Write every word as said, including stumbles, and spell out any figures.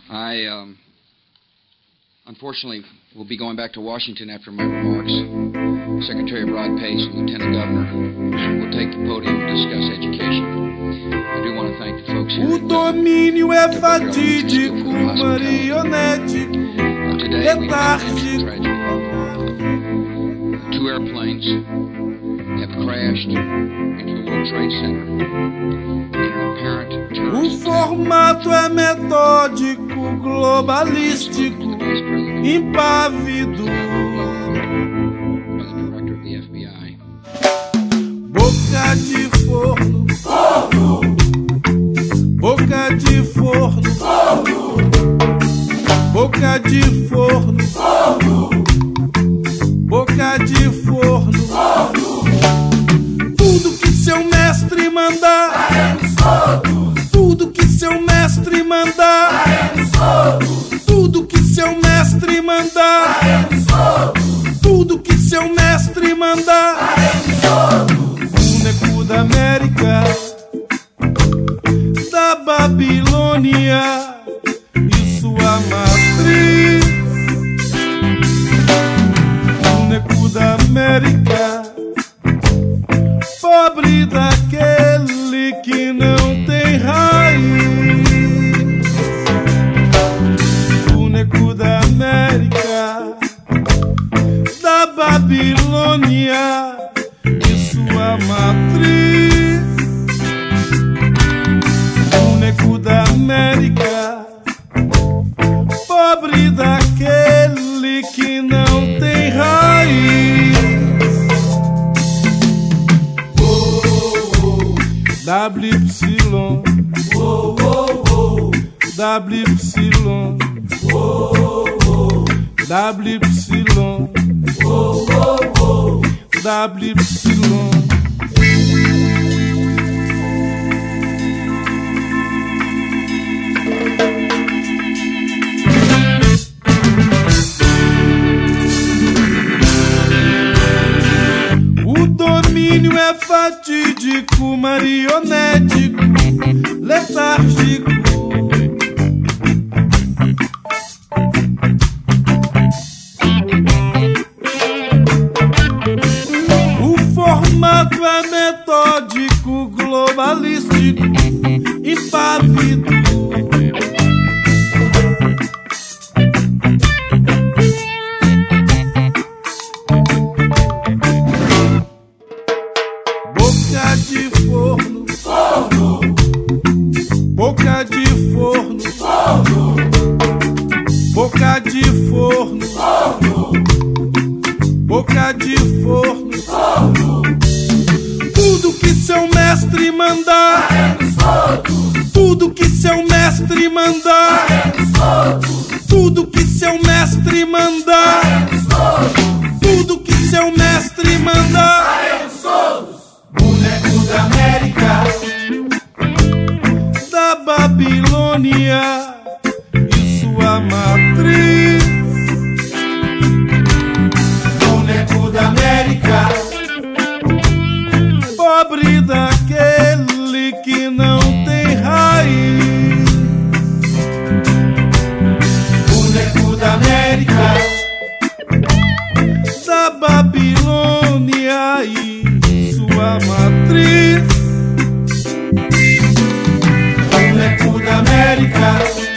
I, um, unfortunately, will be going back to Washington after my remarks. Secretary Rod Pace and Lieutenant Governor will take the podium to discuss education. I do want to thank the folks here. O domínio é fatídico, marionético, letárgico. Two airplanes have crashed into the World Trade Center in an apparent terrorist O formato é metódico, globalístico, impávido. Boca de forno, forno. Boca de forno, forno. Boca de forno, forno. Boca de forno, forno. Tudo que seu mestre mandar, faremos todos. Tudo que seu mestre mandar, faremos todos. Tudo que seu mestre mandar, faremos todos. Tudo que seu mestre mandar, faremos todos. Boneco da América, da Babilônia e sua matriz. Boneco da América, pobre daquele que não tem raiz. Boneco da América, da Babilônia e sua matriz. Boneco da América, pobre daquele que não tem raiz. W Y oh, oh, oh. W Y oh, oh. W Y oh, oh, oh. W Y O domínio é fatídico, marionético, letárgico. O formato é metódico, globalístico, impávido. Boca de forno, forno. Boca de forno, forno. Boca de forno, forno. Boca de forno, forno. Tudo que seu mestre mandar, faremos todos. Tudo que seu mestre mandar, faremos todos. Tudo que seu mestre mandar, faremos todos. Tudo que seu mestre mandar, faremos todos. Boneco da América, da Babilônia e sua matriz. Boneco da América, pobre daquele que não tem raiz. Boneco da América, da Babilônia e sua matriz. Boneco da América,